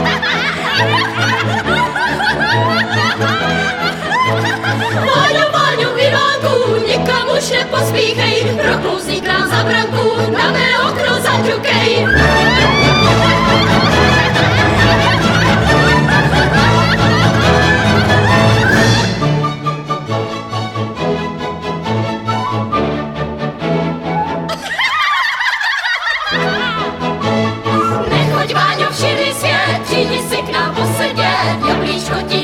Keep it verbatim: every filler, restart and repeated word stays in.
Váňo, Váňo, Ivánku, nikam už nepospíchej, proklouzní k nám za branku, na mé okno zaťukej. Nechoď, Váňo, v širý svět, přijdi si k nám posedět, jablíčko ti